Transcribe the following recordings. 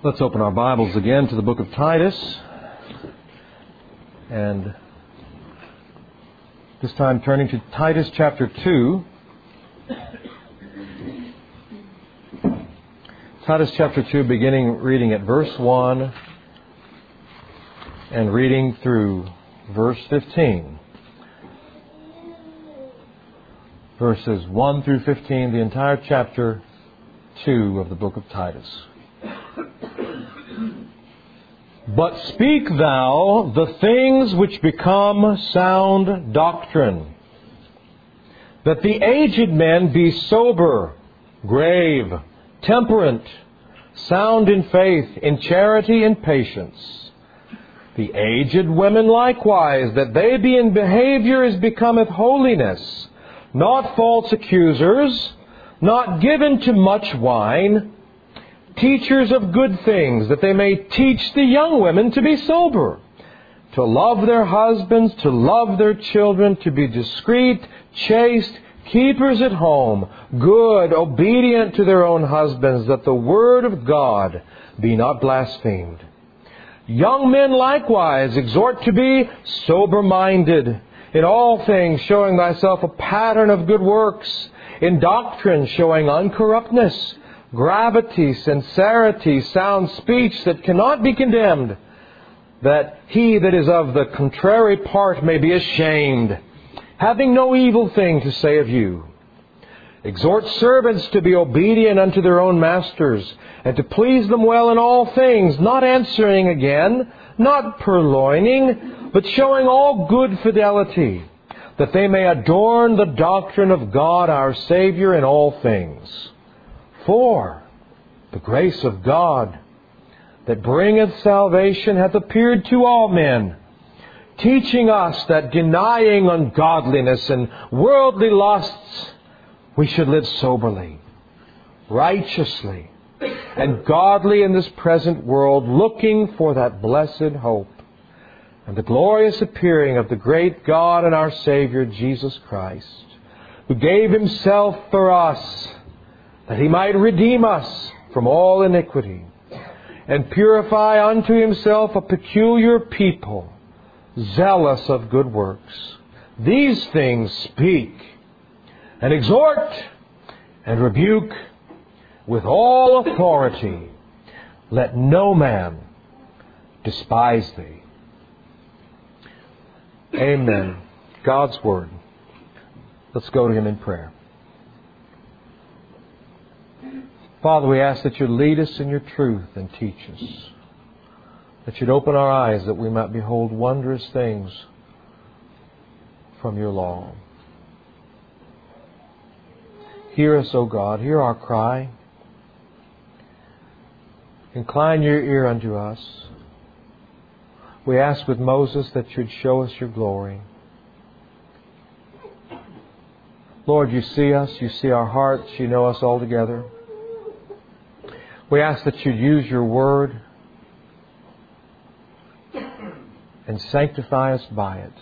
Let's open our Bibles again to the book of Titus. And this time turning to Titus chapter 2. Titus chapter 2, beginning reading at verse 1 and reading through verse 15. Verses 1 through 15, the entire chapter 2 of the book of Titus. But speak thou the things which become sound doctrine, that the aged men be sober, grave, temperate, sound in faith, in charity and patience. The aged women likewise, that they be in behavior as becometh holiness, not false accusers, not given to much wine, teachers of good things, that they may teach the young women to be sober, to love their husbands, to love their children, to be discreet, chaste, keepers at home, good, obedient to their own husbands, that the word of God be not blasphemed. Young men likewise exhort to be sober-minded, in all things showing thyself a pattern of good works, in doctrine showing uncorruptness, gravity, sincerity, sound speech that cannot be condemned, that he that is of the contrary part may be ashamed, having no evil thing to say of you. Exhort servants to be obedient unto their own masters, and to please them well in all things, not answering again, not purloining, but showing all good fidelity, that they may adorn the doctrine of God our Savior in all things. For the grace of God that bringeth salvation hath appeared to all men, teaching us that denying ungodliness and worldly lusts, we should live soberly, righteously, and godly in this present world, looking for that blessed hope and the glorious appearing of the great God and our Savior Jesus Christ, who gave Himself for us, that He might redeem us from all iniquity, and purify unto Himself a peculiar people, zealous of good works. These things speak, and exhort, and rebuke with all authority. Let no man despise thee. Amen. God's Word. Let's go to Him in prayer. Father, we ask that You'd lead us in Your truth and teach us. That You'd open our eyes that we might behold wondrous things from Your law. Hear us, O God. Hear our cry. Incline Your ear unto us. We ask with Moses that You'd show us Your glory. Lord, You see us. You see our hearts. You know us altogether. We ask that You'd use Your Word and sanctify us by it,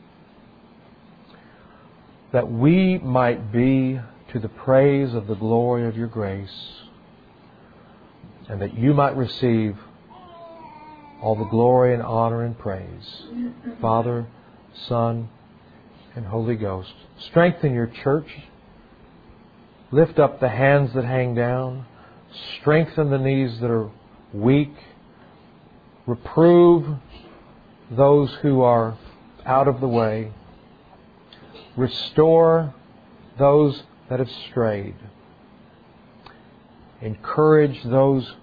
that we might be to the praise of the glory of Your grace, and that You might receive all the glory and honor and praise. Father, Son, and Holy Ghost. Strengthen Your church. Lift up the hands that hang down. Strengthen the knees that are weak. Reprove those who are out of the way. Restore those that have strayed. Encourage those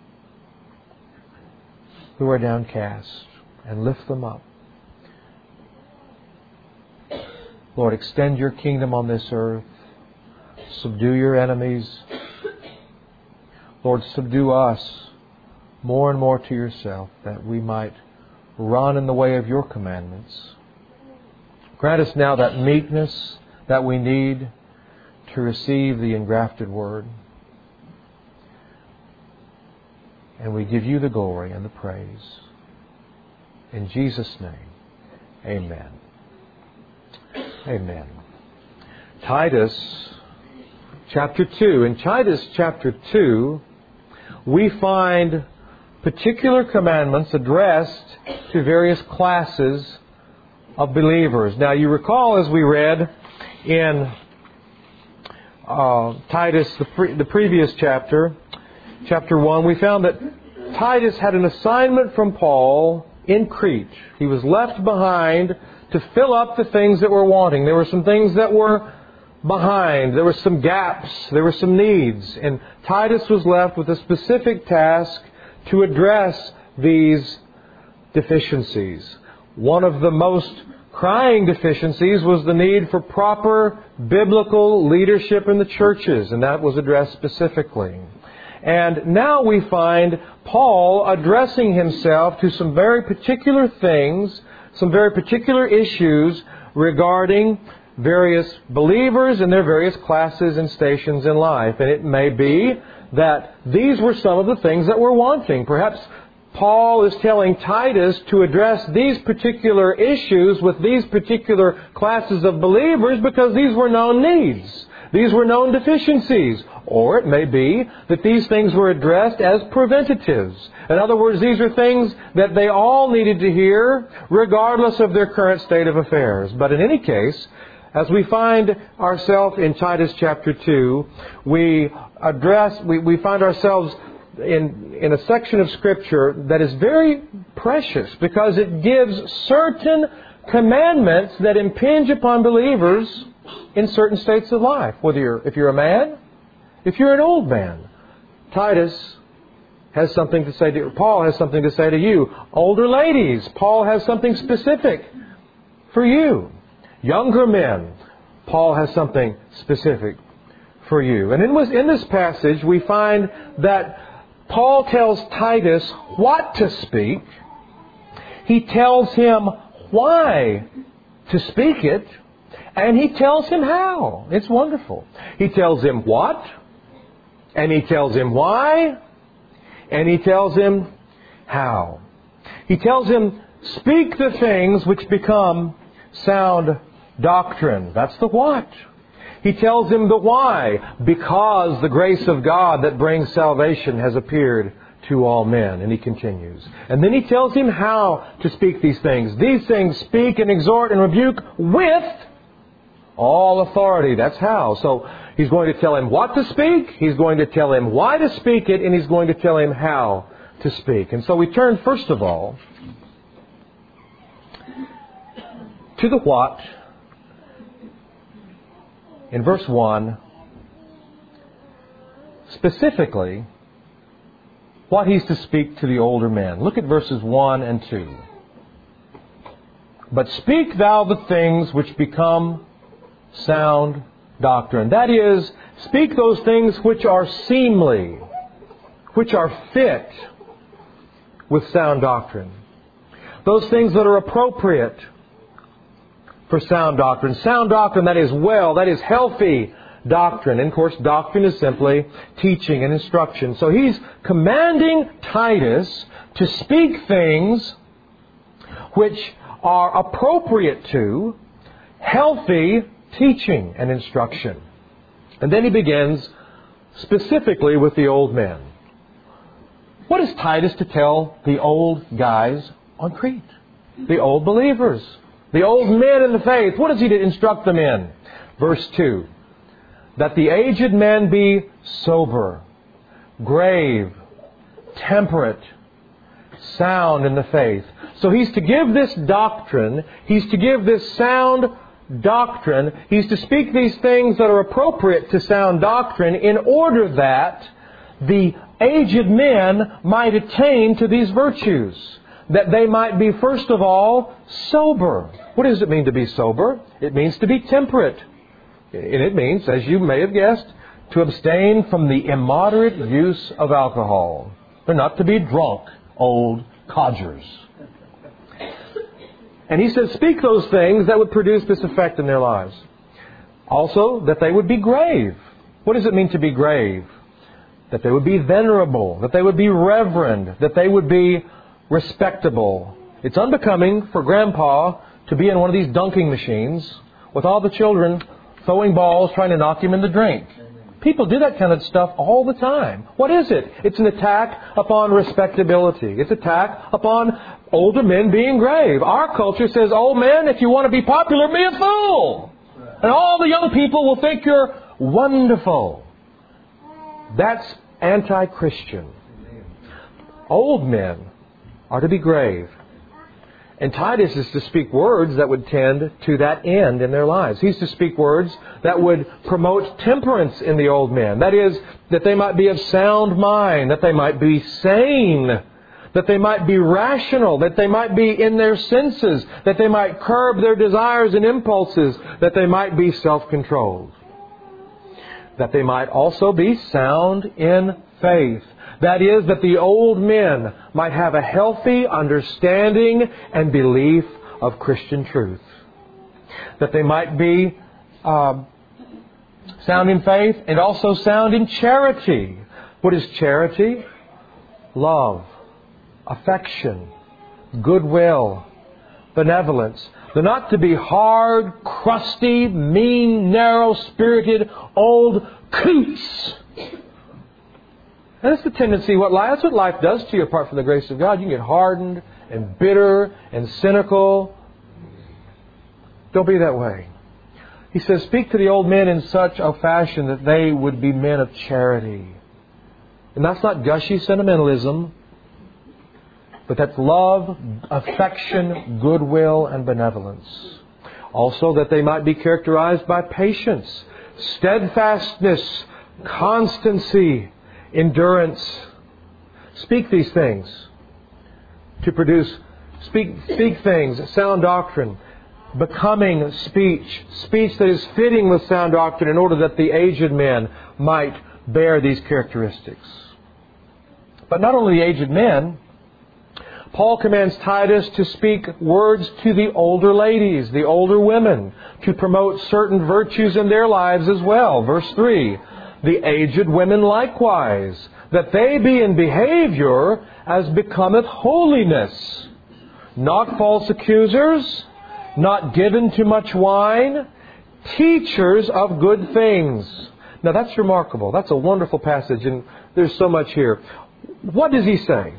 who are downcast and lift them up. Lord, extend Your kingdom on this earth. Subdue Your enemies. Lord, subdue us more and more to Yourself, that we might run in the way of Your commandments. Grant us now that meekness that we need to receive the engrafted Word. And we give You the glory and the praise. In Jesus' name, amen. Amen. Titus chapter 2. In Titus chapter 2, we find particular commandments addressed to various classes of believers. Now, you recall as we read in Titus, the previous chapter, chapter 1, we found that Titus had an assignment from Paul in Crete. He was left behind to fill up the things that were wanting. There were some things that were behind. There were some gaps. There were some needs. And Titus was left with a specific task to address these deficiencies. One of the most crying deficiencies was the need for proper biblical leadership in the churches, and that was addressed specifically. And now we find Paul addressing himself to some very particular things, some very particular issues regarding various believers and their various classes and stations in life. And it may be that these were some of the things that were wanting. Perhaps Paul is telling Titus to address these particular issues with these particular classes of believers because these were known needs. These were known deficiencies. Or it may be that these things were addressed as preventatives. In other words, these are things that they all needed to hear regardless of their current state of affairs. But in any case, as we find ourselves in Titus chapter 2, we find ourselves in a section of Scripture that is very precious because it gives certain commandments that impinge upon believers in certain states of life. If you're a man, if you're an old man. Titus has something to say to you. Paul has something to say to you. Older ladies, Paul has something specific for you. Younger men, Paul has something specific for you. And in this passage, we find that Paul tells Titus what to speak. He tells him why to speak it. And he tells him how. It's wonderful. He tells him what. And he tells him why. And he tells him how. He tells him, speak the things which become sound doctrine. That's the what. He tells him the why. Because the grace of God that brings salvation has appeared to all men. And he continues. And then he tells him how to speak these things. These things speak and exhort and rebuke with all authority. That's how. So he's going to tell him what to speak. He's going to tell him why to speak it. And he's going to tell him how to speak. And so we turn first of all to the what. In verse 1, specifically, what he's to speak to the older men. Look at verses 1 and 2. But speak thou the things which become sound doctrine. That is, speak those things which are seemly, which are fit with sound doctrine. Those things that are appropriate for sound doctrine. Sound doctrine that is well, that is healthy doctrine. And of course, doctrine is simply teaching and instruction. So he's commanding Titus to speak things which are appropriate to healthy teaching and instruction. And then he begins specifically with the old men. What is Titus to tell the old guys on Crete? The old believers. The old men in the faith. What is he to instruct them in? Verse 2. That the aged men be sober, grave, temperate, sound in the faith. So he's to give this doctrine. He's to give this sound doctrine. He's to speak these things that are appropriate to sound doctrine in order that the aged men might attain to these virtues. That they might be, first of all, sober. What does it mean to be sober? It means to be temperate. And it means, as you may have guessed, to abstain from the immoderate use of alcohol. They're not to be drunk, old codgers. And he says, speak those things that would produce this effect in their lives. Also, that they would be grave. What does it mean to be grave? That they would be venerable, that they would be reverend, that they would be respectable. It's unbecoming for Grandpa to be in one of these dunking machines with all the children throwing balls trying to knock him in the drink. People do that kind of stuff all the time. What is it? It's an attack upon respectability. It's an attack upon older men being grave. Our culture says, old men, if you want to be popular, be a fool. And all the young people will think you're wonderful. That's anti-Christian. Old men are to be grave. And Titus is to speak words that would tend to that end in their lives. He's to speak words that would promote temperance in the old men. That is, that they might be of sound mind, that they might be sane, that they might be rational, that they might be in their senses, that they might curb their desires and impulses, that they might be self-controlled, that they might also be sound in faith. That is, that the old men might have a healthy understanding and belief of Christian truth. That they might be sound in faith and also sound in charity. What is charity? Love, affection, goodwill, benevolence. They're not to be hard, crusty, mean, narrow-spirited old coots. And that's the tendency. That's what life does to you apart from the grace of God. You can get hardened and bitter and cynical. Don't be that way. He says, speak to the old men in such a fashion that they would be men of charity. And that's not gushy sentimentalism, but that's love, affection, goodwill, and benevolence. Also, that they might be characterized by patience, steadfastness, constancy, endurance. Speak these things to produce, speak things, sound doctrine, becoming speech, speech that is fitting with sound doctrine in order that the aged men might bear these characteristics. But not only the aged men, Paul commands Titus to speak words to the older ladies, the older women, to promote certain virtues in their lives as well. Verse 3, the aged women likewise, that they be in behavior as becometh holiness, not false accusers, not given to much wine, teachers of good things. Now that's remarkable. That's a wonderful passage, and there's so much here. What does he say?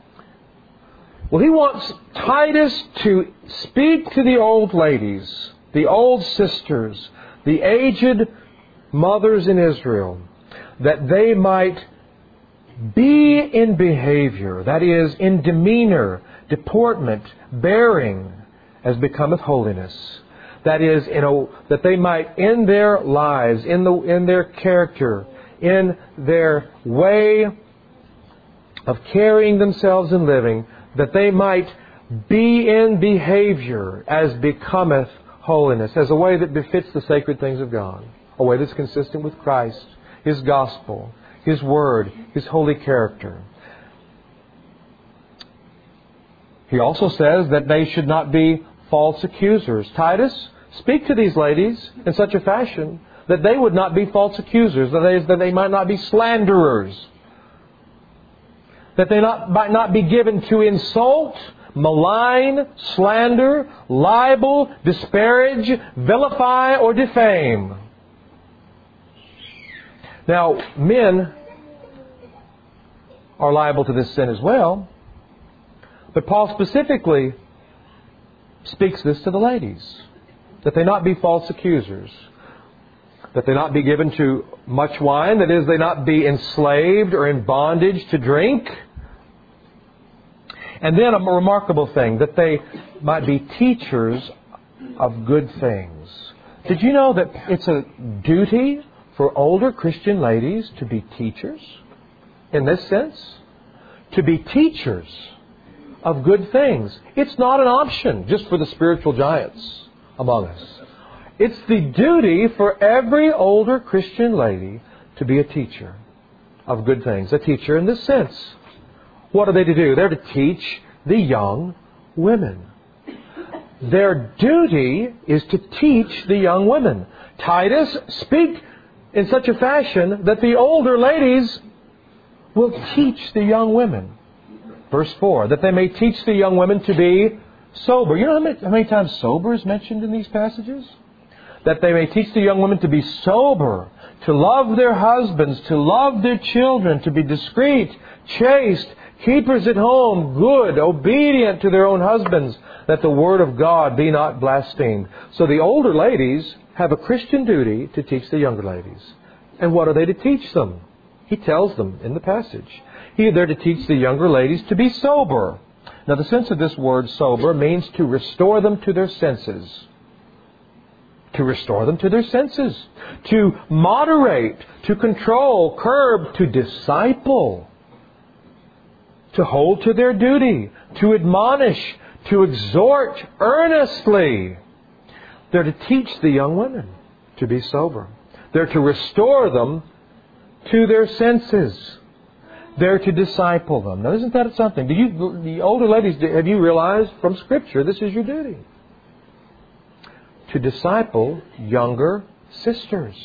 Well, he wants Titus to speak to the old ladies, the old sisters, the aged mothers in Israel, that they might be in behavior, that is, in demeanor, deportment, bearing, as becometh holiness. That is, that they might, in their lives, in their character, in their way of carrying themselves and living, that they might be in behavior as becometh holiness, as a way that befits the sacred things of God, a way that's consistent with Christ, His gospel, His word, His holy character. He also says that they should not be false accusers. Titus, speak to these ladies in such a fashion that they would not be false accusers, that they might not be slanderers, that they might not be given to insult, malign, slander, libel, disparage, vilify, or defame. Now, men are liable to this sin as well, but Paul specifically speaks this to the ladies, that they not be false accusers, that they not be given to much wine, that is, they not be enslaved or in bondage to drink. And then a remarkable thing, that they might be teachers of good things. Did you know that it's a duty for older Christian ladies to be teachers? In this sense, to be teachers of good things. It's not an option just for the spiritual giants among us. It's the duty for every older Christian lady to be a teacher of good things. A teacher in this sense. What are they to do? They're to teach the young women. Their duty is to teach the young women. Titus, speak in such a fashion that the older ladies will teach the young women. Verse 4, that they may teach the young women to be sober. You know how many times sober is mentioned in these passages? That they may teach the young women to be sober, to love their husbands, to love their children, to be discreet, chaste, keepers at home, good, obedient to their own husbands, that the word of God be not blasphemed. So the older ladies have a Christian duty to teach the younger ladies. And what are they to teach them? He tells them in the passage. They're to teach the younger ladies to be sober. Now, the sense of this word sober means to restore them to their senses. To restore them to their senses. To moderate, to control, curb, to disciple. To hold to their duty. To admonish. To exhort earnestly. They're to teach the young women to be sober. They're to restore them to their senses. They're to disciple them. Now, isn't that something? The older ladies, have you realized from Scripture this is your duty? To disciple younger sisters.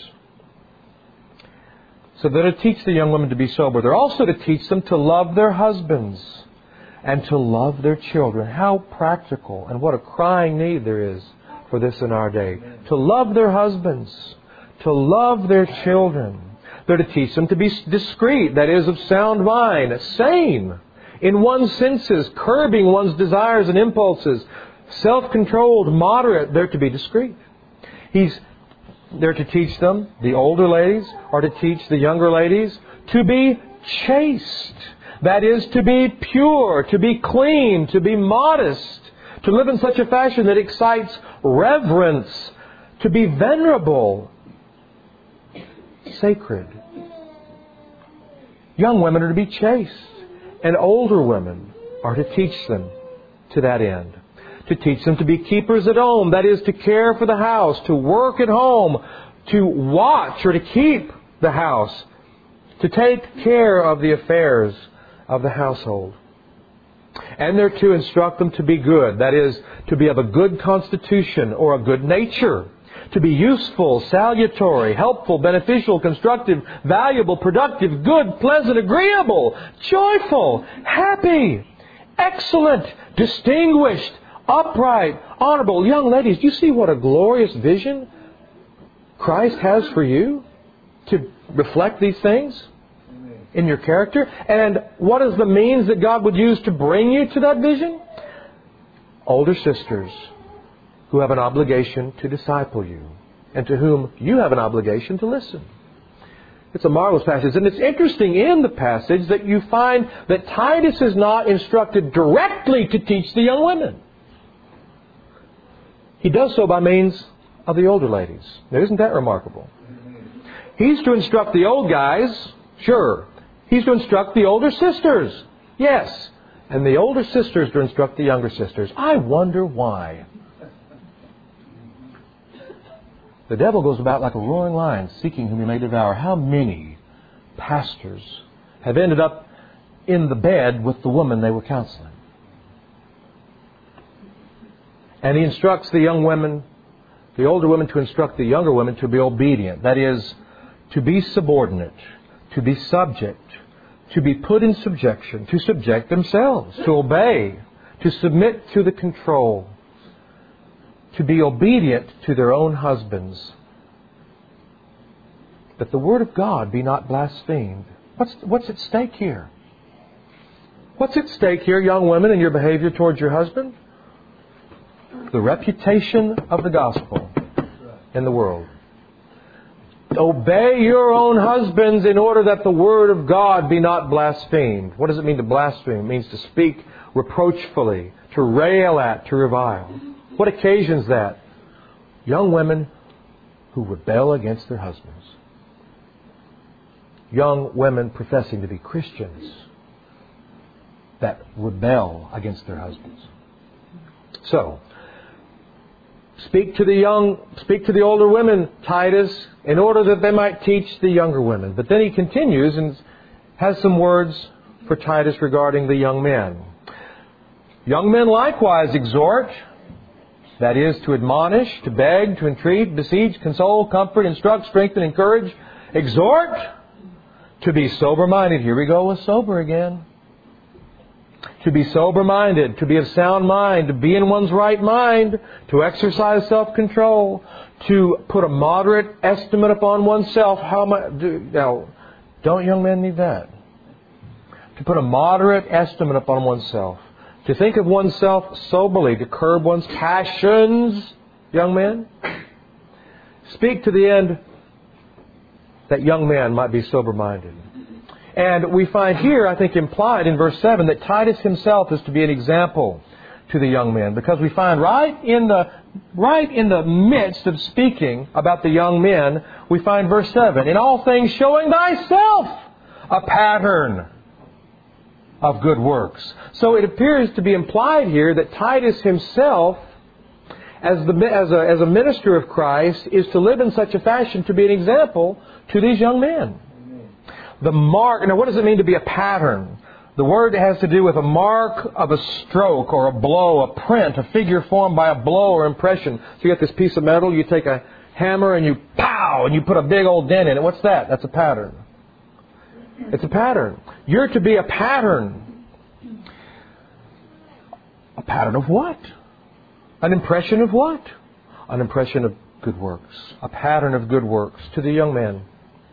So they're to teach the young women to be sober. They're also to teach them to love their husbands and to love their children. How practical and what a crying need there is for this in our day. To love their husbands, to love their children. They're to teach them to be discreet, that is, of sound mind, sane in one's senses, curbing one's desires and impulses, self-controlled, moderate. They're to be discreet. They're to teach them, the older ladies are to teach the younger ladies, to be chaste. That is, to be pure, to be clean, to be modest, to live in such a fashion that excites reverence, to be venerable, sacred. Young women are to be chaste, and older women are to teach them to that end. To teach them to be keepers at home, that is, to care for the house, to work at home, to watch or to keep the house, to take care of the affairs of the household. And they're to instruct them to be good, that is, to be of a good constitution or a good nature, to be useful, salutary, helpful, beneficial, constructive, valuable, productive, good, pleasant, agreeable, joyful, happy, excellent, distinguished, upright, honorable. Young ladies, do you see what a glorious vision Christ has for you to reflect these things in your character? And what is the means that God would use to bring you to that vision? Older sisters who have an obligation to disciple you and to whom you have an obligation to listen. It's a marvelous passage. And it's interesting in the passage that you find that Titus is not instructed directly to teach the young women. He does so by means of the older ladies. Now, isn't that remarkable? He's to instruct the old guys, sure. He's to instruct the older sisters, yes. And the older sisters to instruct the younger sisters. I wonder why. The devil goes about like a roaring lion, seeking whom he may devour. How many pastors have ended up in the bed with the woman they were counseling? And he instructs the young women, the older women, to instruct the younger women to be obedient. That is, to be subordinate, to be subject, to be put in subjection, to subject themselves, to obey, to submit to the control, to be obedient to their own husbands, that the Word of God be not blasphemed. What's at stake here? What's at stake here, young women, in your behavior towards your husband? The reputation of the gospel in the world. Obey your own husbands in order that the Word of God be not blasphemed. What does it mean to blaspheme? It means to speak reproachfully, to rail at, to revile. What occasions that? Young women who rebel against their husbands. Young women professing to be Christians that rebel against their husbands. So, speak to the older women, Titus, in order that they might teach the younger women. But then he continues and has some words for Titus regarding the young men. Young men likewise exhort, that is, to admonish, to beg, to entreat, beseech, console, comfort, instruct, strengthen, encourage, exhort, to be sober-minded. Here we go with sober again. to be sober-minded, to be of sound mind, to be in one's right mind, to exercise self-control, to put a moderate estimate upon oneself. Now, don't young men need that? To put a moderate estimate upon oneself. To think of oneself soberly, to curb one's passions, young men. Speak to the end that young men might be sober-minded. And we find here, I think implied in verse 7, that Titus himself is to be an example to the young men. Because we find right in the midst of speaking about the young men, we find verse 7, in all things showing thyself a pattern of good works. So it appears to be implied here that Titus himself, as a minister of Christ, is to live in such a fashion to be an example to these young men. The mark. Now, what does it mean to be a pattern? The word has to do with a mark of a stroke or a blow, a print, a figure formed by a blow or impression. So you get this piece of metal, you take a hammer and you pow, and you put a big old dent in it. What's that? That's a pattern. It's a pattern. You're to be a pattern. A pattern of what? An impression of what? An impression of good works. A pattern of good works to the young men.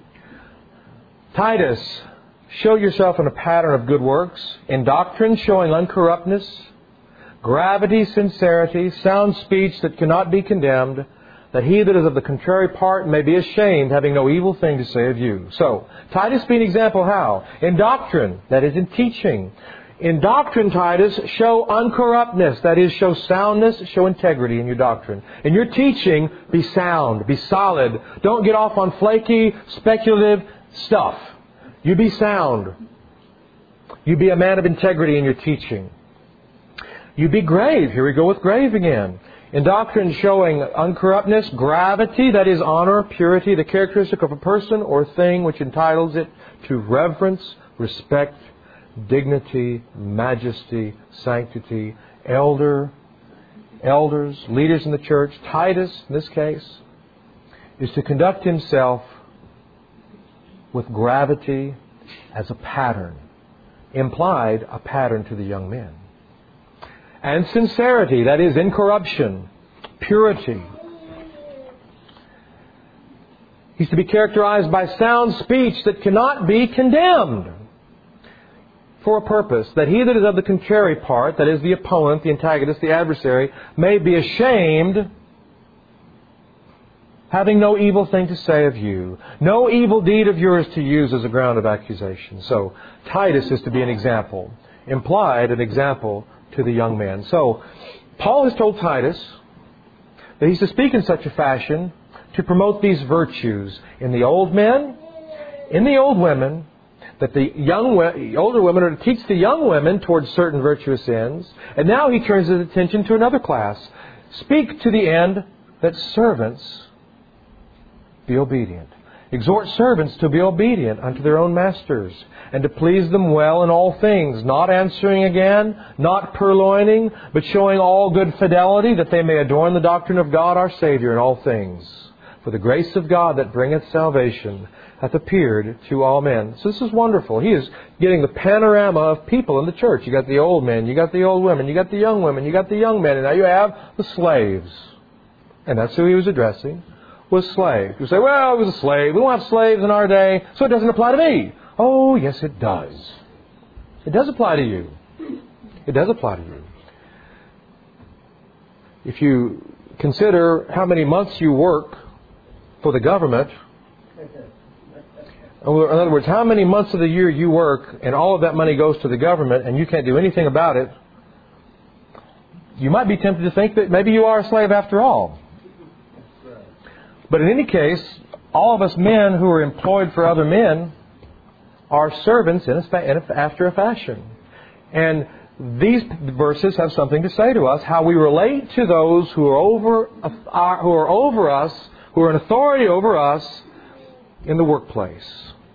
Titus, show yourself in a pattern of good works, in doctrine showing uncorruptness, gravity, sincerity, sound speech that cannot be condemned, that he that is of the contrary part may be ashamed, having no evil thing to say of you. So, Titus be an example how? In doctrine, that is in teaching. In doctrine, Titus, show uncorruptness, that is, show soundness, show integrity in your doctrine. In your teaching, be sound, be solid. Don't get off on flaky, speculative stuff. You be sound. You be a man of integrity in your teaching. You be grave. Here we go with grave again. In doctrine showing uncorruptness, gravity, that is honor, purity, the characteristic of a person or thing which entitles it to reverence, respect, dignity, majesty, sanctity, elders, leaders in the church. Titus, in this case, is to conduct himself with gravity as a pattern. Implied, a pattern to the young men. And sincerity, that is incorruption, purity. He's to be characterized by sound speech that cannot be condemned, for a purpose, that he that is of the contrary part, that is the opponent, the antagonist, the adversary, may be ashamed, having no evil thing to say of you, no evil deed of yours to use as a ground of accusation. So, Titus is to be an example, implied an example to the young man. So, Paul has told Titus that he's to speak in such a fashion to promote these virtues in the old men, in the old women, that the older women are to teach the young women towards certain virtuous ends. And now he turns his attention to another class. Speak to the end that servants be obedient. Exhort servants to be obedient unto their own masters, and to please them well in all things, not answering again, not purloining, but showing all good fidelity, that they may adorn the doctrine of God our Savior in all things. For the grace of God that bringeth salvation hath appeared to all men. So this is wonderful. He is getting the panorama of people in the church. You got the old men, you got the old women, you got the young women, you got the young men, and now you have the slaves. And that's who he was addressing, was slaves. You say, well, I was a slave. We don't have slaves in our day, so it doesn't apply to me. Oh, yes, it does. It does apply to you. It does apply to you. If you consider how many months you work for the government, in other words, how many months of the year you work and all of that money goes to the government and you can't do anything about it, you might be tempted to think that maybe you are a slave after all. But in any case, all of us men who are employed for other men are servants after a fashion. And these verses have something to say to us, how we relate to those who are over us, who are in authority over us in the workplace.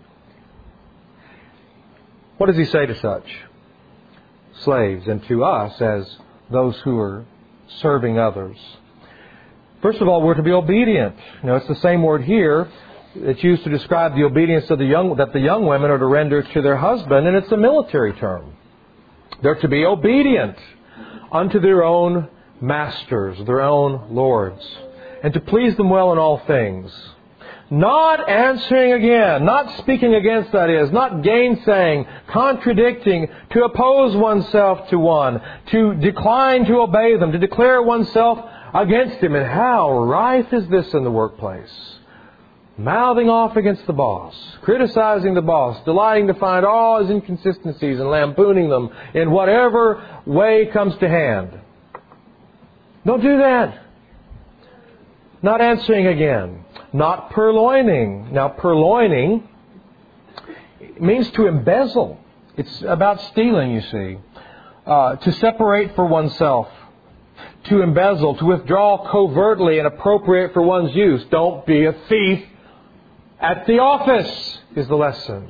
What does he say to such slaves and to us as those who are serving others? First of all, we're to be obedient. It's the same word here that's used to describe the obedience of that the young women are to render to their husband, and it's a military term. They're to be obedient unto their own masters, their own lords, and to please them well in all things. Not answering again, not speaking against, that is, not gainsaying, contradicting, to oppose oneself to one, to decline to obey them, to declare oneself against him. And how rife is this in the workplace? Mouthing off against the boss, criticizing the boss, delighting to find all his inconsistencies and lampooning them in whatever way comes to hand. Don't do that. Not answering again. Not purloining. Now, purloining means to embezzle. It's about stealing, you see. To separate for oneself. To embezzle. To withdraw covertly and appropriate for one's use. Don't be a thief at the office, is the lesson.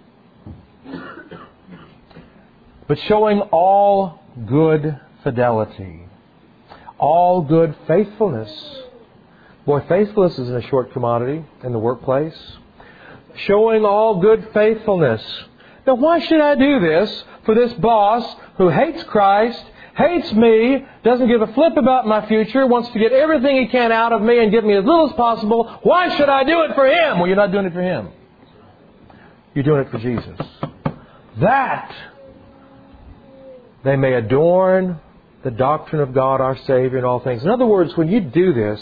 But showing all good fidelity. All good faithfulness. Boy, faithfulness isn't a short commodity in the workplace. Showing all good faithfulness. Now, why should I do this for this boss who hates Christ, hates me, doesn't give a flip about my future, wants to get everything he can out of me and give me as little as possible? Why should I do it for him? Well, you're not doing it for him. You're doing it for Jesus. That they may adorn the doctrine of God our Savior in all things. In other words, when you do this,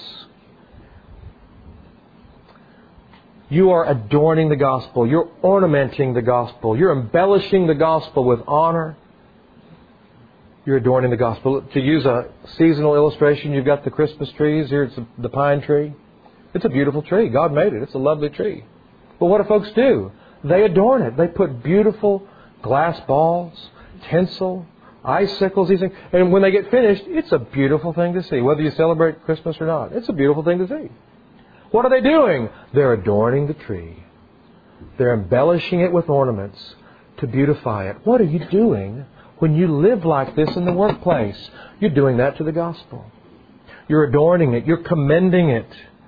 you are adorning the gospel. You're ornamenting the gospel. You're embellishing the gospel with honor. You're adorning the gospel. To use a seasonal illustration, you've got the Christmas trees. Here it's the pine tree. It's a beautiful tree. God made it. It's a lovely tree. But what do folks do? They adorn it. They put beautiful glass balls, tinsel, icicles, these things. And when they get finished, it's a beautiful thing to see. Whether you celebrate Christmas or not, it's a beautiful thing to see. What are they doing? They're adorning the tree. They're embellishing it with ornaments to beautify it. What are you doing when you live like this in the workplace? You're doing that to the gospel. You're adorning it. You're commending it.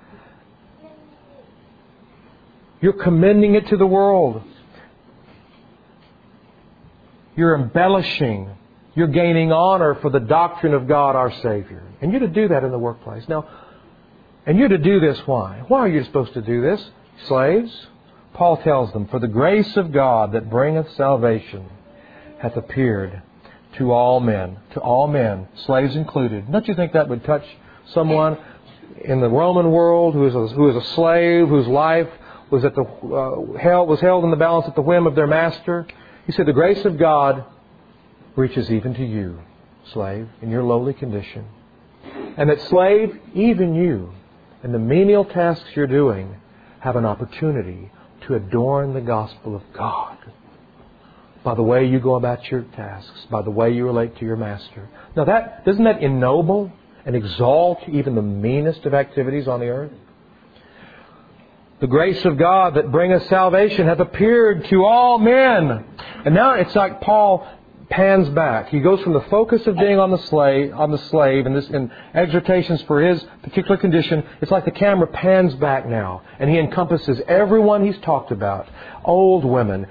You're commending it to the world. You're embellishing. You're gaining honor for the doctrine of God our Savior. And you're to do that in the workplace. Now, and you're to do this why? Why are you supposed to do this? Slaves, Paul tells them, for the grace of God that bringeth salvation hath appeared to all men, slaves included. Don't you think that would touch someone in the Roman world who is a slave, whose life was held in the balance at the whim of their master? He said, the grace of God reaches even to you, slave, in your lowly condition. And that, slave, even you, in the menial tasks you're doing, have an opportunity to adorn the gospel of God by the way you go about your tasks, by the way you relate to your master. Now, doesn't that ennoble and exalt even the meanest of activities on the earth? The grace of God that bringeth salvation hath appeared to all men. And now it's like Paul pans back. He goes from the focus of being on the slave, and in exhortations for his particular condition. It's like the camera pans back now, and he encompasses everyone he's talked about: old women,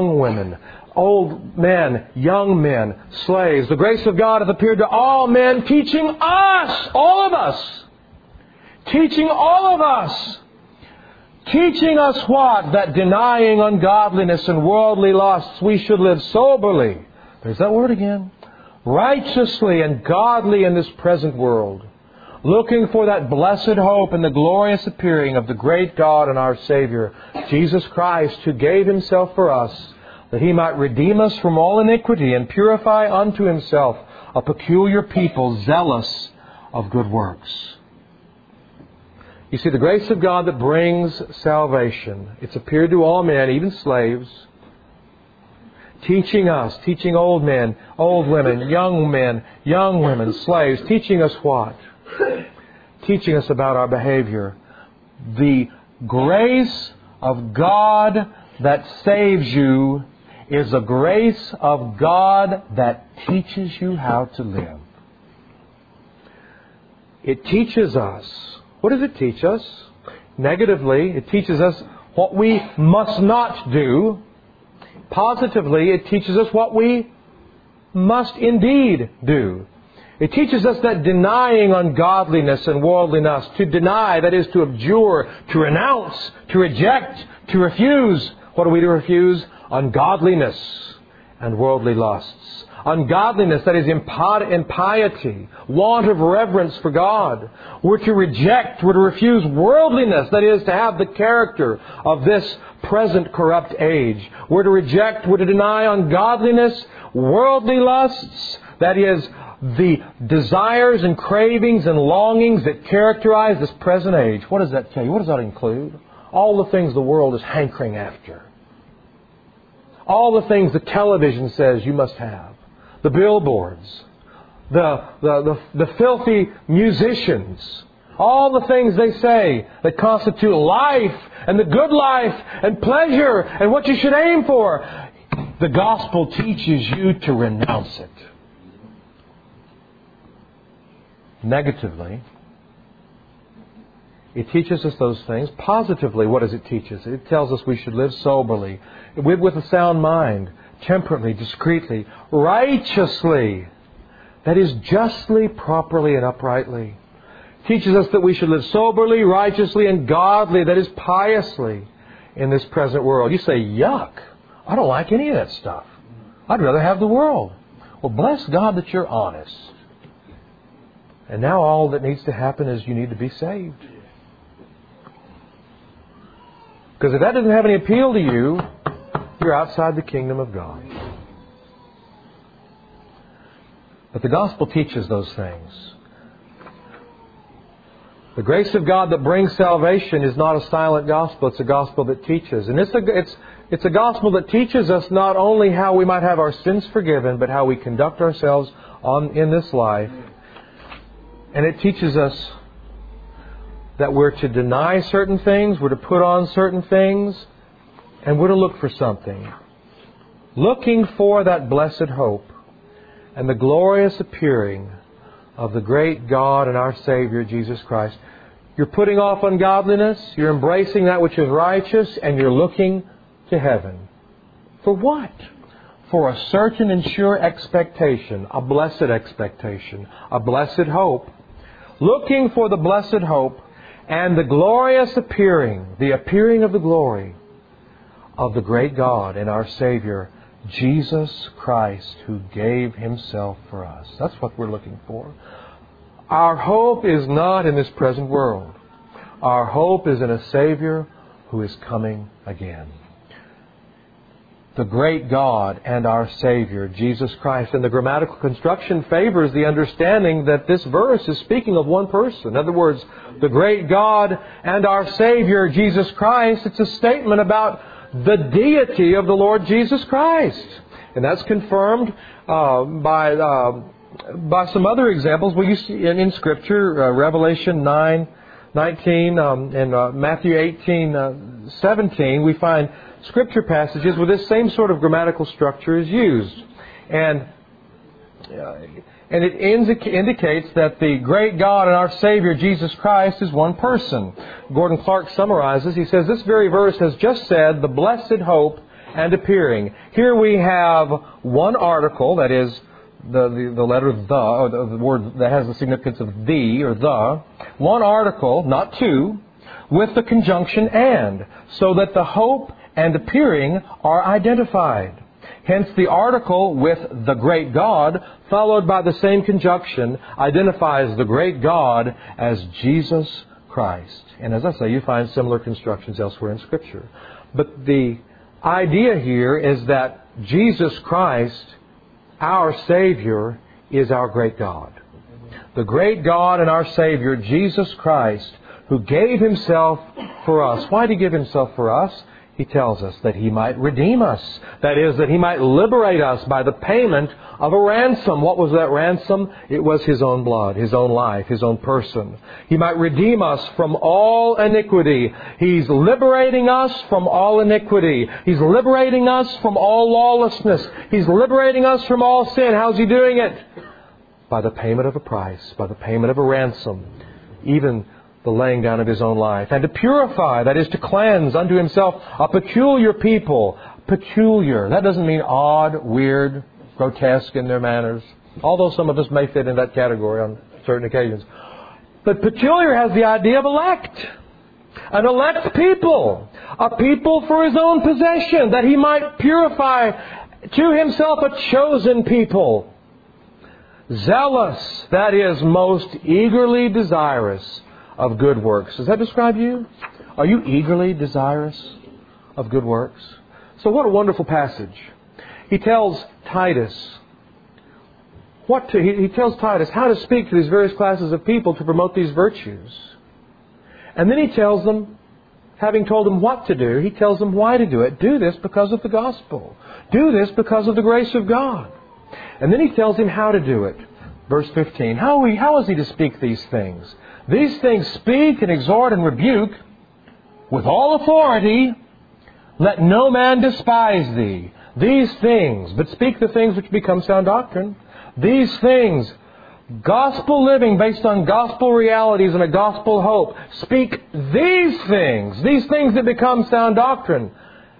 old men, young men, slaves. The grace of God hath appeared to all men, teaching us, all of us, teaching us what? That denying ungodliness and worldly lusts, we should live soberly. There's that word again. Righteously and godly in this present world, looking for that blessed hope and the glorious appearing of the great God and our Savior, Jesus Christ, who gave Himself for us, that He might redeem us from all iniquity and purify unto Himself a peculiar people, zealous of good works. You see, the grace of God that brings salvation, it's appeared to all men, even slaves, teaching old men, old women, young women, slaves, teaching us what? Teaching us about our behavior. The grace of God that saves you is a grace of God that teaches you how to live. It teaches us. What does it teach us? Negatively, it teaches us what we must not do. Positively, it teaches us what we must indeed do. It teaches us that denying ungodliness and worldliness, to deny, that is to abjure, to renounce, to reject, to refuse. What are we to refuse? Ungodliness and worldly lusts. Ungodliness, that is impiety, want of reverence for God. We're to reject, we're to refuse worldliness, that is to have the character of this present corrupt age. We're to reject, we're to deny ungodliness, worldly lusts, that is the desires and cravings and longings that characterize this present age. What does that tell you? What does that include? All the things the world is hankering after. All the things the television says you must have. The billboards. The filthy musicians. All the things they say that constitute life and the good life and pleasure and what you should aim for. The gospel teaches you to renounce it. Negatively, it teaches us those things. Positively, what does it teach us? It tells us we should live soberly, with a sound mind, temperately, discreetly, righteously, that is, justly, properly, and uprightly. It teaches us that we should live soberly, righteously, and godly, that is, piously, in this present world. You say, yuck, I don't like any of that stuff. I'd rather have the world. Well, bless God that you're honest. And now all that needs to happen is you need to be saved. Because if that doesn't have any appeal to you, you're outside the kingdom of God. But the gospel teaches those things. The grace of God that brings salvation is not a silent gospel. It's a gospel that teaches. And it's a gospel that teaches us not only how we might have our sins forgiven, but how we conduct ourselves in this life. And it teaches us that we're to deny certain things, we're to put on certain things, and we're to look for something. Looking for that blessed hope and the glorious appearing of the great God and our Savior, Jesus Christ. You're putting off ungodliness, you're embracing that which is righteous, and you're looking to heaven. For what? For a certain and sure expectation, a blessed expectation, a blessed hope. Looking for the blessed hope and the glorious appearing, the appearing of the glory of the great God and our Savior, Jesus Christ, who gave Himself for us. That's what we're looking for. Our hope is not in this present world. Our hope is in a Savior who is coming again. The great God and our Savior, Jesus Christ. And the grammatical construction favors the understanding that this verse is speaking of one person. In other words, the great God and our Savior, Jesus Christ. It's a statement about the deity of the Lord Jesus Christ. And that's confirmed by some other examples. Well, you see in Scripture, Revelation 9:19 and Matthew 18:17, we find Scripture passages where this same sort of grammatical structure is used. And it indicates that the great God and our Savior, Jesus Christ, is one person. Gordon Clark summarizes, he says, this very verse has just said, the blessed hope and appearing. Here we have one article, that is, the letter the, or the word that has the significance of the, or the. One article, not two, with the conjunction and, so that the hope and appearing are identified. Hence the article with the great God, followed by the same conjunction, identifies the great God as Jesus Christ. And as I say, you find similar constructions elsewhere in Scripture. But the idea here is that Jesus Christ, our Savior, is our great God. The great God and our Savior, Jesus Christ, who gave Himself for us. Why did He give Himself for us? He tells us that He might redeem us. That is, that He might liberate us by the payment of a ransom. What was that ransom? It was His own blood, His own life, His own person. He might redeem us from all iniquity. He's liberating us from all iniquity. He's liberating us from all lawlessness. He's liberating us from all sin. How's He doing it? By the payment of a price, by the payment of a ransom. Even the laying down of His own life. And to purify, that is to cleanse unto Himself a peculiar people. Peculiar. That doesn't mean odd, weird, grotesque in their manners, although some of us may fit in that category on certain occasions. But peculiar has the idea of elect. An elect people. A people for His own possession, that He might purify to Himself a chosen people. Zealous, that is, most eagerly desirous of good works. Does that describe you? Are you eagerly desirous of good works? So what a wonderful passage. He tells Titus he tells Titus how to speak to these various classes of people to promote these virtues. And then he tells them, having told them what to do, he tells them why to do it. Do this because of the gospel. Do this because of the grace of God. And then he tells him how to do it. Verse 15. How is he to speak these things? These things speak and exhort and rebuke with all authority. Let no man despise thee. These things, but speak the things which become sound doctrine. These things, gospel living based on gospel realities and a gospel hope. Speak these things that become sound doctrine.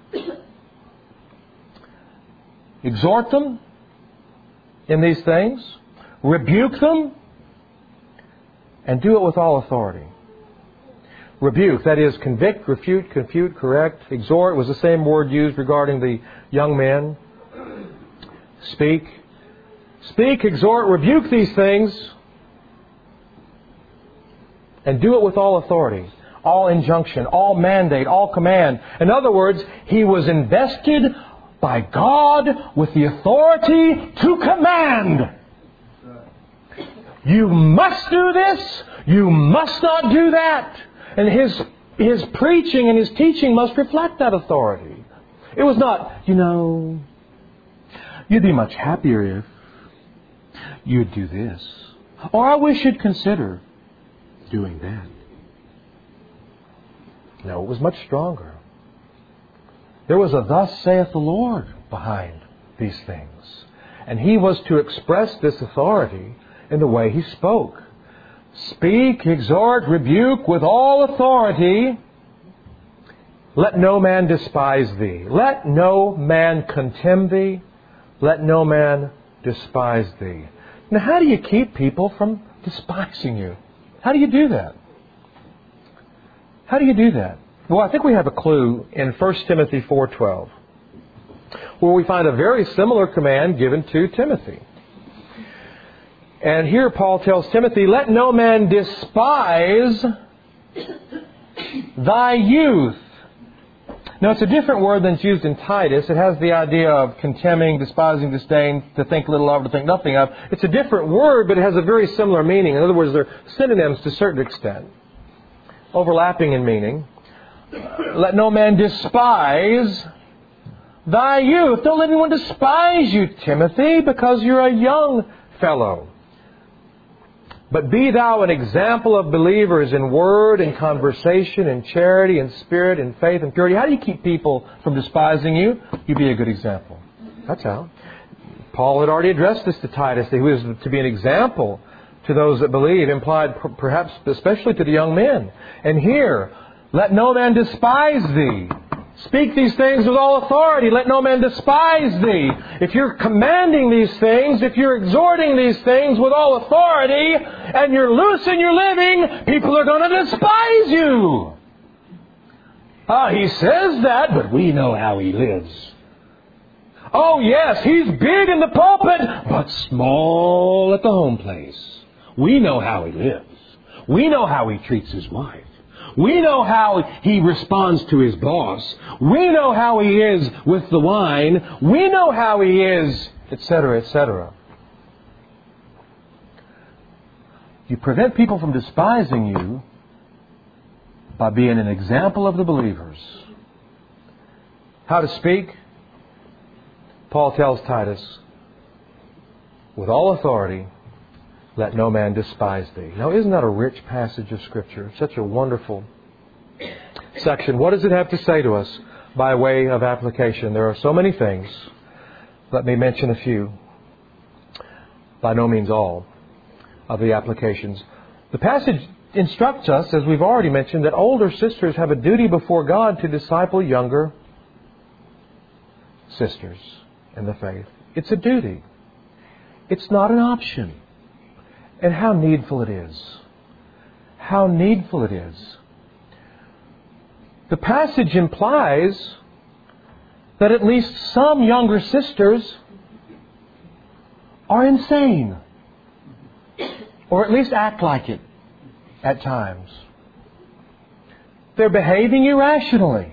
Exhort them in these things. Rebuke them. And do it with all authority. Rebuke, that is, convict, refute, confute, correct. Exhort was the same word used regarding the young men. Speak, exhort, rebuke these things, and do it with all authority, all injunction, all mandate, all command. In other words, he was invested by God with the authority to command. You must do this. You must not do that. And his preaching and his teaching must reflect that authority. It was not, you'd be much happier if you'd do this. Or I wish you'd consider doing that. No, it was much stronger. There was a thus saith the Lord behind these things. And he was to express this authority in the way he spoke. Speak, exhort, rebuke with all authority. Let no man despise thee. Let no man contemn thee. Let no man despise thee. Now, how do you keep people from despising you? How do you do that? How do you do that? Well, I think we have a clue in 1 Timothy 4:12, where we find a very similar command given to Timothy. And here Paul tells Timothy, let no man despise thy youth. Now, it's a different word than it's used in Titus. It has the idea of contemning, despising, disdain, to think little of, to think nothing of. It's a different word, but it has a very similar meaning. In other words, they're synonyms to a certain extent, overlapping in meaning. Let no man despise thy youth. Don't let anyone despise you, Timothy, because you're a young fellow. But be thou an example of believers in word, in conversation, in charity, in spirit, in faith, and purity. How do you keep people from despising you? You be a good example. That's how. Paul had already addressed this to Titus, that he was to be an example to those that believe, implied perhaps especially to the young men. And here, let no man despise thee. Speak these things with all authority. Let no man despise thee. If you're commanding these things, if you're exhorting these things with all authority, and you're loose in your living, people are going to despise you. He says that, but we know how he lives. Oh yes, he's big in the pulpit, but small at the home place. We know how he lives. We know how he treats his wife. We know how he responds to his boss. We know how he is with the wine. We know how he is, etc., etc. You prevent people from despising you by being an example of the believers. How to speak? Paul tells Titus, with all authority, let no man despise thee. Now, isn't that a rich passage of Scripture? Such a wonderful section. What does it have to say to us by way of application? There are so many things. Let me mention a few. By no means all of the applications. The passage instructs us, as we've already mentioned, that older sisters have a duty before God to disciple younger sisters in the faith. It's a duty. It's not an option. And how needful it is. How needful it is. The passage implies that at least some younger sisters are insane. Or at least act like it at times. They're behaving irrationally.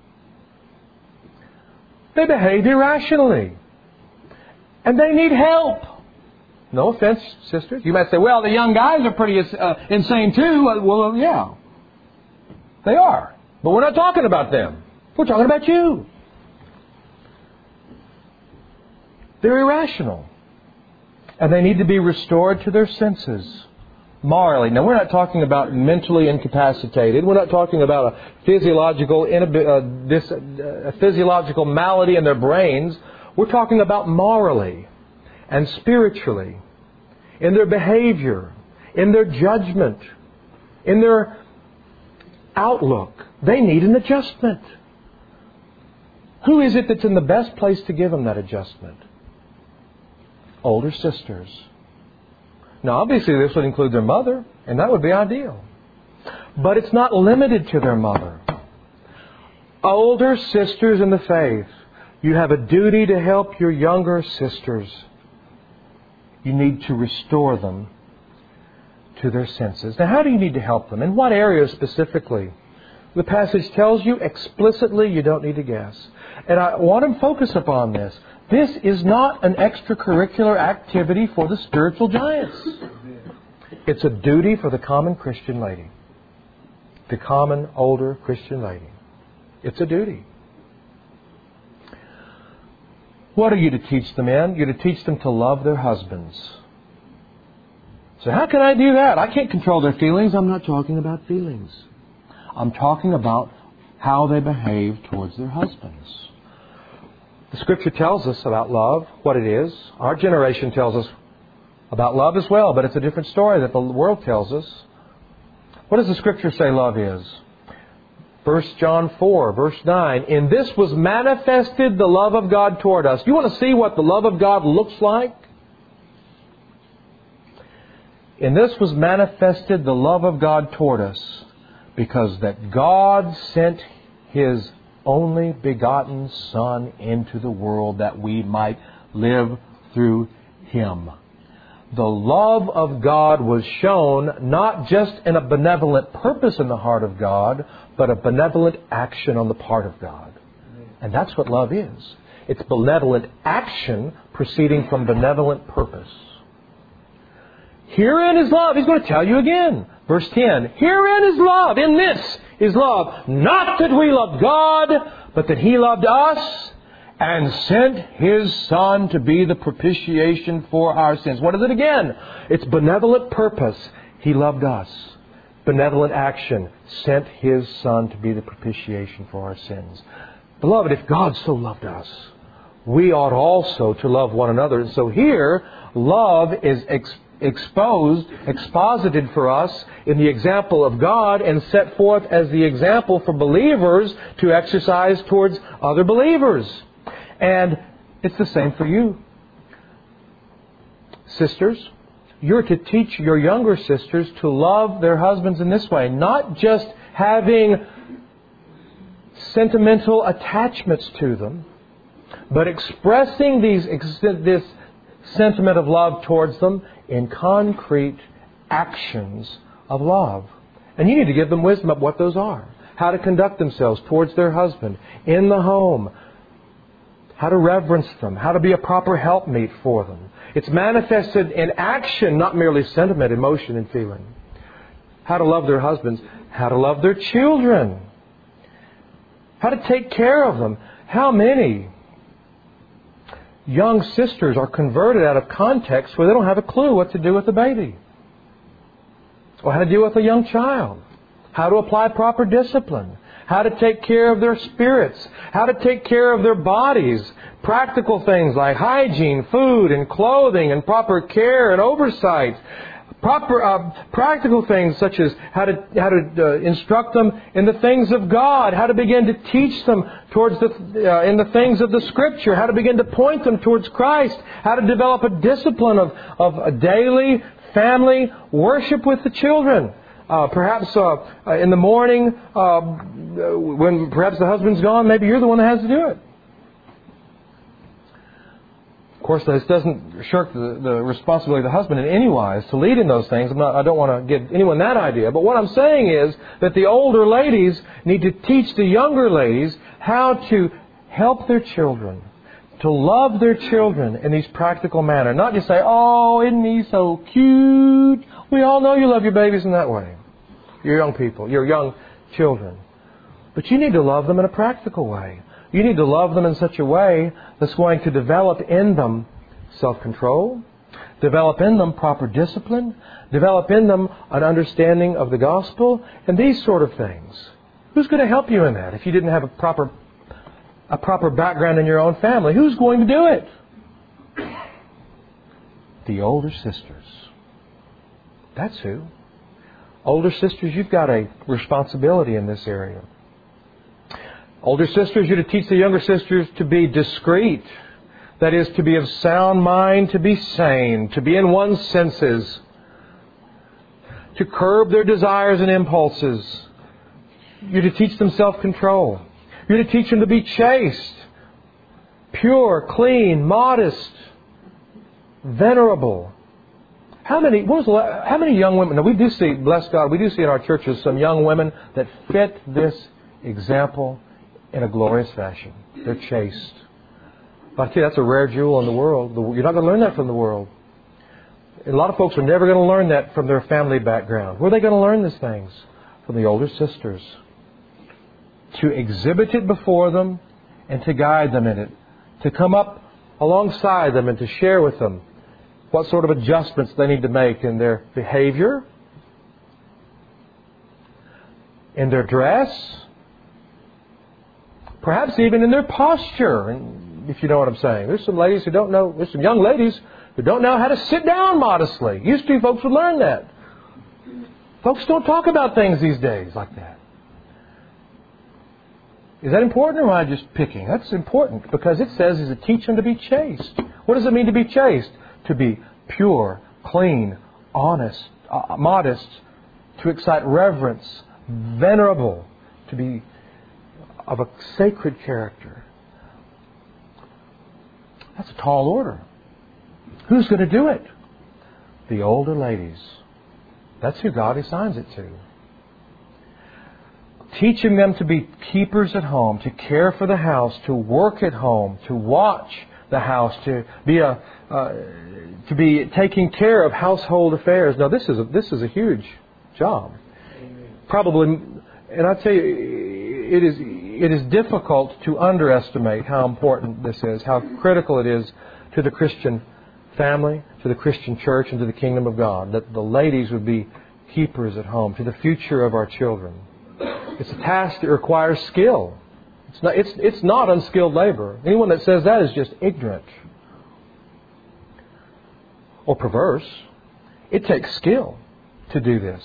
They behave irrationally. And they need help. No offense, sisters. You might say, well, the young guys are pretty insane too. Well, yeah. They are. But we're not talking about them. We're talking about you. They're irrational. And they need to be restored to their senses. Morally. Now, we're not talking about mentally incapacitated. We're not talking about a physiological malady in their brains. We're talking about morally and spiritually, in their behavior, in their judgment, in their outlook. They need an adjustment. Who is it that's in the best place to give them that adjustment? Older sisters. Now, obviously, this would include their mother, and that would be ideal. But it's not limited to their mother. Older sisters in the faith, you have a duty to help your younger sisters. You need to restore them to their senses. Now, how do you need to help them? In what areas specifically? The passage tells you explicitly. You don't need to guess. And I want to focus upon this. This is not an extracurricular activity for the spiritual giants. It's a duty for the common Christian lady. The common, older Christian lady. It's a duty. What are you to teach the men? You're to teach them to love their husbands. So how can I do that? I can't control their feelings. I'm not talking about feelings. I'm talking about how they behave towards their husbands. The Scripture tells us about love, what it is. Our generation tells us about love as well, but it's a different story that the world tells us. What does the Scripture say love is? 1 John 4, verse 9. In this was manifested the love of God toward us. You want to see what the love of God looks like? In this was manifested the love of God toward us, because that God sent His only begotten Son into the world that we might live through Him. The love of God was shown not just in a benevolent purpose in the heart of God, but a benevolent action on the part of God. And that's what love is. It's benevolent action proceeding from benevolent purpose. Herein is love. He's going to tell you again. Verse 10. Herein is love. In this is love. Not that we loved God, but that He loved us and sent His Son to be the propitiation for our sins. What is it again? It's benevolent purpose. He loved us. Benevolent action. Sent His Son to be the propitiation for our sins. Beloved, if God so loved us, we ought also to love one another. And so here, love is exposited for us in the example of God and set forth as the example for believers to exercise towards other believers. And it's the same for you. Sisters, you're to teach your younger sisters to love their husbands in this way. Not just having sentimental attachments to them, but expressing this sentiment of love towards them in concrete actions of love. And you need to give them wisdom of what those are. How to conduct themselves towards their husband in the home. How to reverence them. How to be a proper helpmeet for them. It's manifested in action, not merely sentiment, emotion, and feeling. How to love their husbands. How to love their children. How to take care of them. How many young sisters are converted out of context where they don't have a clue what to do with a baby? Or how to deal with a young child. How to apply proper discipline. How to take care of their spirits. How to take care of their bodies. Practical things like hygiene, food, and clothing, and proper care and oversight. Practical things such as how to instruct them in the things of God, how to begin to teach them towards in the things of the Scripture, how to begin to point them towards Christ, how to develop a discipline of a daily family worship with the children. Perhaps in the morning, when perhaps the husband's gone, maybe you're the one that has to do it. Of course, this doesn't shirk the responsibility of the husband in any wise to lead in those things. I don't want to give anyone that idea. But what I'm saying is that the older ladies need to teach the younger ladies how to help their children, to love their children in these practical manner. Not just say, "Oh, isn't he so cute?" We all know you love your babies in that way. Your young people, your young children. But you need to love them in a practical way. You need to love them in such a way that's going to develop in them self-control, develop in them proper discipline, develop in them an understanding of the gospel, and these sort of things. Who's going to help you in that if you didn't have a proper background in your own family? Who's going to do it? The older sisters. That's who. Older sisters, you've got a responsibility in this area. Older sisters, you're to teach the younger sisters to be discreet. That is, to be of sound mind, to be sane, to be in one's senses, to curb their desires and impulses. You're to teach them self-control. You're to teach them to be chaste, pure, clean, modest, venerable. How many young women? Now we do see, bless God, we do see in our churches some young women that fit this example in a glorious fashion. They're chaste. But I tell you, that's a rare jewel in the world. You're not going to learn that from the world. A lot of folks are never going to learn that from their family background. Where are they going to learn these things? From the older sisters. To exhibit it before them and to guide them in it. To come up alongside them and to share with them what sort of adjustments they need to make in their behavior, in their dress, perhaps even in their posture, if you know what I'm saying. There's some ladies who don't know, there's some young ladies who don't know how to sit down modestly. Used to, folks would learn that. Folks don't talk about things these days like that. Is that important or am I just picking? That's important because it says is to teach them to be chaste. What does it mean to be chaste? To be pure, clean, honest, modest, to excite reverence, venerable, to be of a sacred character. That's a tall order. Who's going to do it? The older ladies. That's who God assigns it to. Teaching them to be keepers at home, to care for the house, to work at home, to watch the house, to be taking care of household affairs. Now, this is a huge job. Probably, and I tell you, it is difficult to underestimate how important this is, how critical it is to the Christian family, to the Christian church, and to the kingdom of God, that the ladies would be keepers at home, to the future of our children. It's a task that requires skill. It's not unskilled labor. Anyone that says that is just ignorant or perverse. It takes skill to do this.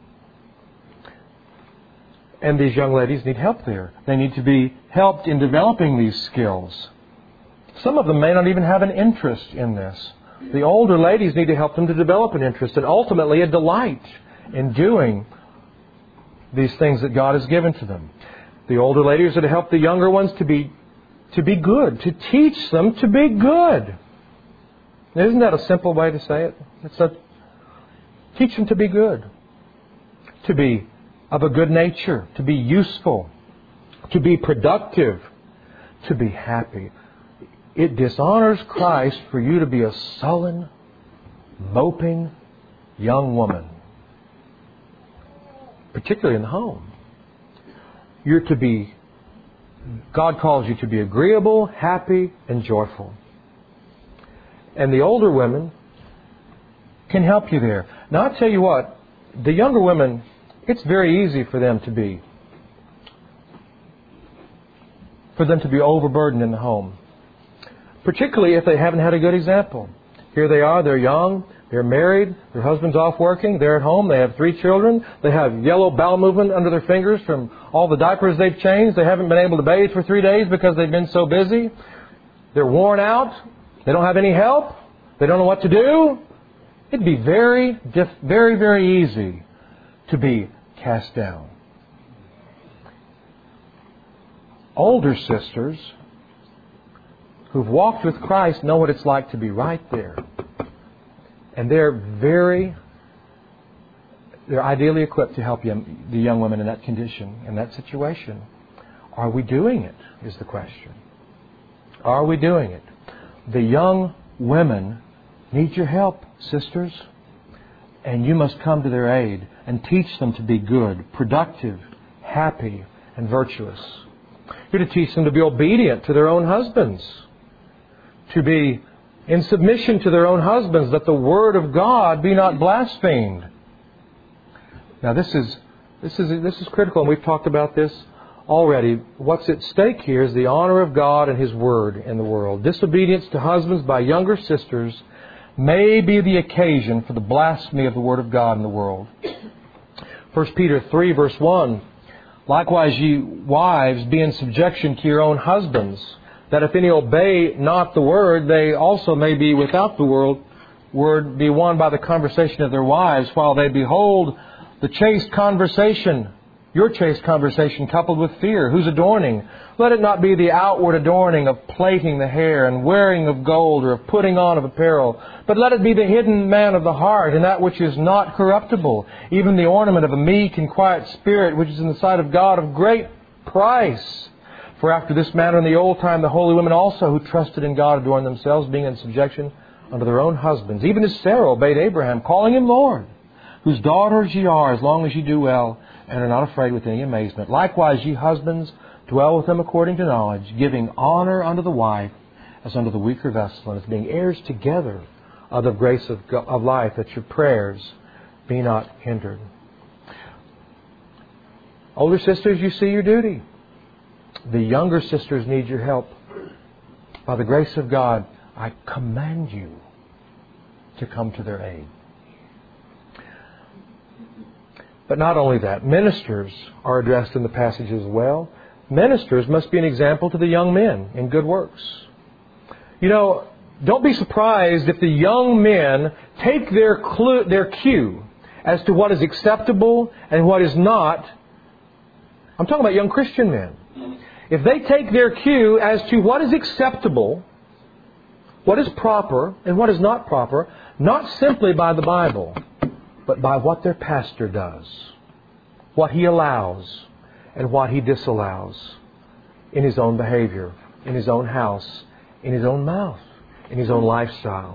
And these young ladies need help there. They need to be helped in developing these skills. Some of them may not even have an interest in this. The older ladies need to help them to develop an interest and ultimately a delight in doing these things that God has given to them. The older ladies are to help the younger ones to be good, to teach them to be good. Isn't that a simple way to say it? Teach them to be good, to be of a good nature, to be useful, to be productive, to be happy. It dishonors Christ for you to be a sullen, moping young woman, particularly in the home. You're to be, God calls you to be agreeable, happy, and joyful. And the older women can help you there. Now, I'll tell you what, the younger women, it's very easy for them to be overburdened in the home. Particularly if they haven't had a good example. Here they are, they're young, They're married, their husband's off working, they're at home, they have 3 children, they have yellow bowel movement under their fingers from all the diapers they've changed, they haven't been able to bathe for 3 days because they've been so busy. They're worn out, they don't have any help, they don't know what to do. It'd be very, very easy to be cast down. Older sisters who've walked with Christ know what it's like to be right there. And they're ideally equipped to help the young women in that condition, in that situation. Are we doing it, is the question. Are we doing it? The young women need your help, sisters. And you must come to their aid and teach them to be good, productive, happy, and virtuous. You're to teach them to be obedient to their own husbands, to be in submission to their own husbands, that the Word of God be not blasphemed. Now this is critical, and we've talked about this already. What's at stake here is the honor of God and His Word in the world. Disobedience to husbands by younger sisters may be the occasion for the blasphemy of the Word of God in the world. 1 Peter 3, verse 1, likewise, ye wives, be in subjection to your own husbands, that if any obey not the Word, they also may be without the Word be won by the conversation of their wives, while they behold the chaste conversation, your chaste conversation coupled with fear, whose adorning, let it not be the outward adorning of plaiting the hair and wearing of gold or of putting on of apparel, but let it be the hidden man of the heart, and that which is not corruptible, even the ornament of a meek and quiet spirit, which is in the sight of God of great price. For after this manner in the old time the holy women also who trusted in God adorned themselves, being in subjection unto their own husbands, even as Sarah obeyed Abraham, calling him Lord, whose daughters ye are, as long as ye do well, and are not afraid with any amazement. Likewise, ye husbands, dwell with them according to knowledge, giving honor unto the wife as unto the weaker vessel, and as being heirs together of the grace of life, that your prayers be not hindered. Older sisters, you see your duty. The younger sisters need your help. By the grace of God, I command you to come to their aid. But not only that, ministers are addressed in the passage as well. Ministers must be an example to the young men in good works. You know, don't be surprised if the young men take their cue as to what is acceptable and what is not. I'm talking about young Christian men. If they take their cue as to what is acceptable, what is proper, and what is not proper, not simply by the Bible, but by what their pastor does, what he allows and what he disallows in his own behavior, in his own house, in his own mouth, in his own lifestyle.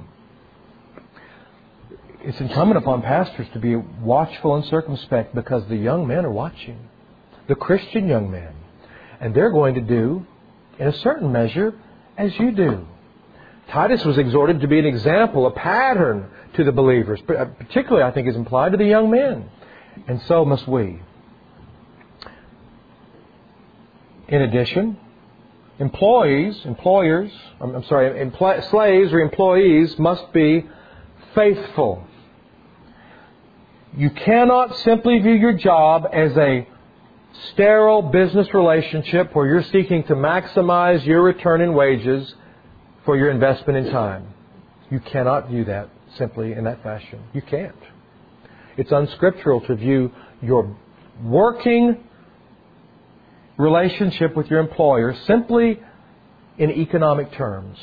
It's incumbent upon pastors to be watchful and circumspect, because the young men are watching, the Christian young men, and they're going to do, in a certain measure, as you do. Titus was exhorted to be an example, a pattern to the believers. Particularly, I think, is implied to the young men. And so must we. In addition, slaves or employees must be faithful. You cannot simply view your job as a sterile business relationship where you're seeking to maximize your return in wages for your investment in time. You cannot view that simply in that fashion. You can't. It's unscriptural to view your working relationship with your employer simply in economic terms,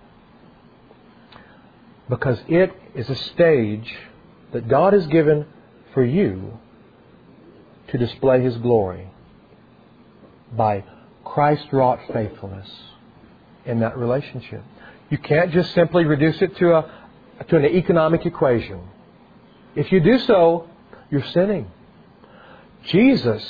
because it is a stage that God has given for you to display His glory by Christ-wrought faithfulness in that relationship. You can't just simply reduce it to an economic equation. If you do so, you're sinning. Jesus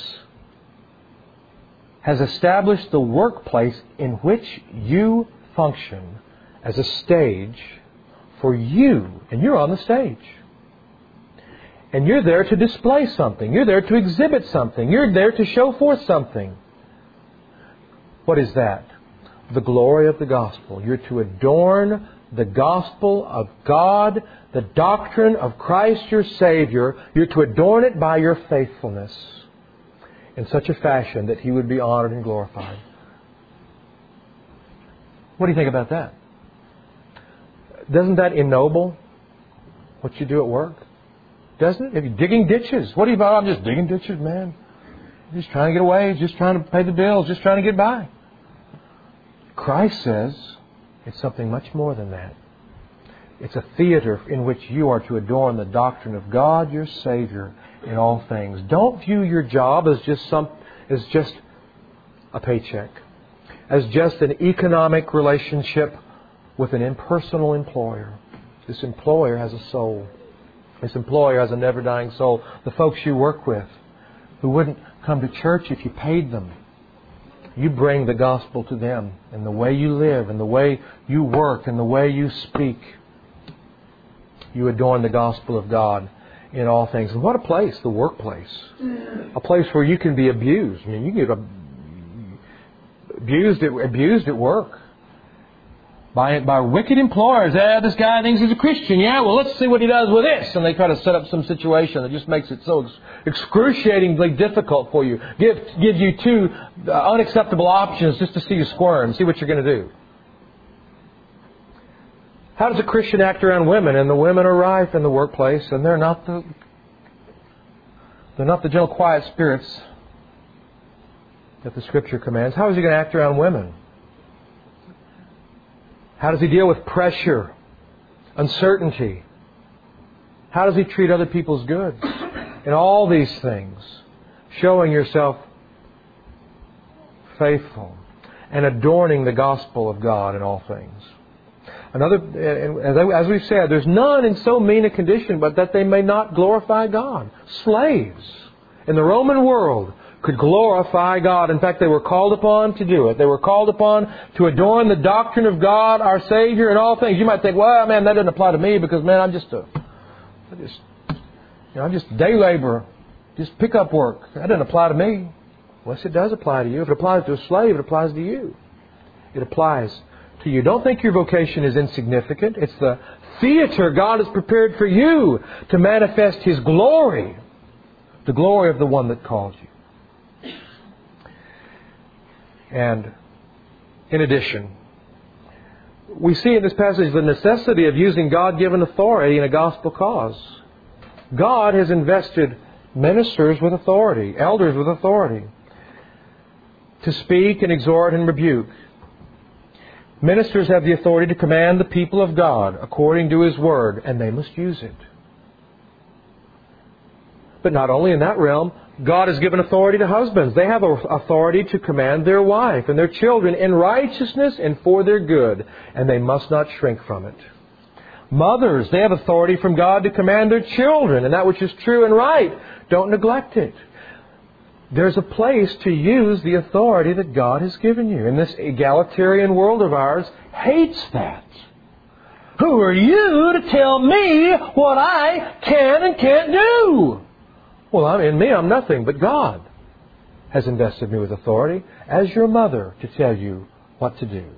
has established the workplace in which you function as a stage for you, and you're on the stage. And you're there to display something. You're there to exhibit something. You're there to show forth something. What is that? The glory of the gospel. You're to adorn the gospel of God, the doctrine of Christ your Savior. You're to adorn it by your faithfulness in such a fashion that He would be honored and glorified. What do you think about that? Doesn't that ennoble what you do at work? Doesn't it? If you're digging ditches, what do you about? I'm just digging ditches, man. Just trying to get away, just trying to pay the bills, just trying to get by. Christ says it's something much more than that. It's a theater in which you are to adorn the doctrine of God, your Savior, in all things. Don't view your job as just a paycheck, as just an economic relationship with an impersonal employer. This employer has a soul. This employer has a never-dying soul. The folks you work with who wouldn't come to church if you paid them. You bring the gospel to them in the way you live, in the way you work, in the way you speak. You adorn the gospel of God in all things. And what a place, the workplace. A place where you can be abused. I mean, you can get abused at work. By wicked employers. This guy thinks he's a Christian. Yeah, well, let's see what he does with this. And they try to set up some situation that just makes it so excruciatingly difficult for you. Give you two unacceptable options just to see you squirm, see what you're going to do. How does a Christian act around women? And the women are rife in the workplace, and they're not the gentle, quiet spirits that the Scripture commands. How is he going to act around women? How does he deal with pressure, uncertainty? How does he treat other people's goods? In all these things, showing yourself faithful and adorning the gospel of God in all things. As we've said, there's none in so mean a condition but that they may not glorify God. Slaves in the Roman world could glorify God. In fact, they were called upon to do it. They were called upon to adorn the doctrine of God, our Savior, in all things. You might think, well, man, that doesn't apply to me because, man, I'm just day laborer, just pickup work. That doesn't apply to me. Well, yes, it does apply to you. If it applies to a slave, it applies to you. It applies to you. Don't think your vocation is insignificant. It's the theater God has prepared for you to manifest His glory, the glory of the one that called you. And in addition, we see in this passage the necessity of using God-given authority in a gospel cause. God has invested ministers with authority, elders with authority, to speak and exhort and rebuke. Ministers have the authority to command the people of God according to His Word, and they must use it. But not only in that realm, God has given authority to husbands. They have authority to command their wife and their children in righteousness and for their good, and they must not shrink from it. Mothers, they have authority from God to command their children, and that which is true and right, don't neglect it. There's a place to use the authority that God has given you. And this egalitarian world of ours hates that. Who are you to tell me what I can and can't do? Well, I'm nothing, but God has invested me with authority as your mother to tell you what to do.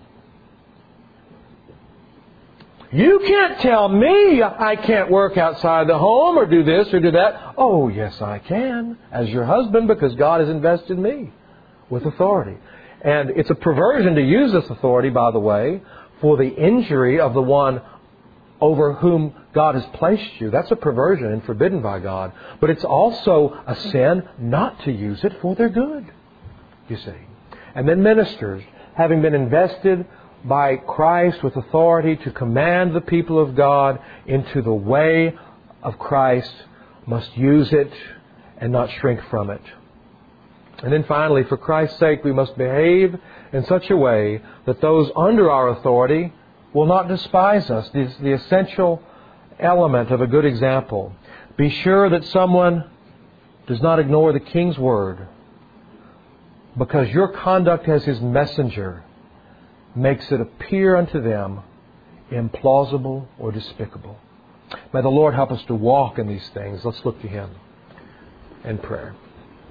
You can't tell me I can't work outside the home or do this or do that. Oh, yes, I can as your husband because God has invested me with authority. And it's a perversion to use this authority, by the way, for the injury of the one over whom God has placed you. That's a perversion and forbidden by God. But it's also a sin not to use it for their good, you see. And then ministers, having been invested by Christ with authority to command the people of God into the way of Christ, must use it and not shrink from it. And then finally, for Christ's sake, we must behave in such a way that those under our authority will not despise us. This is the essential element of a good example. Be sure that someone does not ignore the King's word, because your conduct as His messenger makes it appear unto them implausible or despicable. May the Lord help us to walk in these things. Let's look to Him in prayer.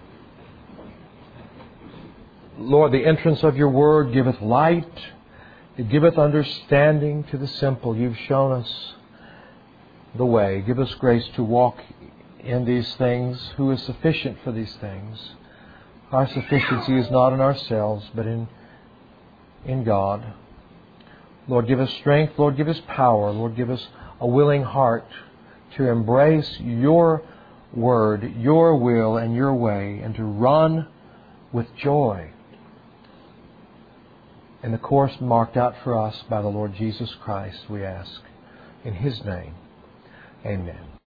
Lord, the entrance of your word giveth light, It giveth understanding to the simple. You've shown us the way. Give us grace to walk in these things. Who is sufficient for these things? Our sufficiency is not in ourselves, but in God. Lord, give us strength. Lord, give us power. Lord, give us a willing heart to embrace Your Word, Your will, and Your way, and to run with joy in the course marked out for us by the Lord Jesus Christ, we ask. In His name, amen.